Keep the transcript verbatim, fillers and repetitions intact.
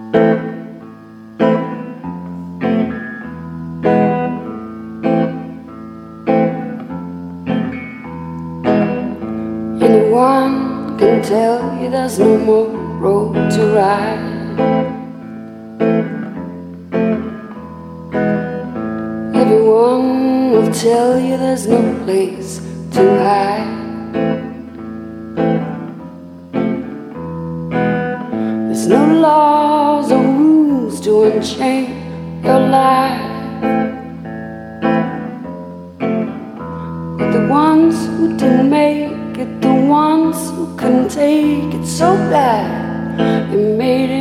Anyone can tell you there's no more road to ride. Everyone will tell you there's no place to hide. There's no laws or rules to unchain your life. But the ones who didn't make it, the ones who couldn't take it so bad, they made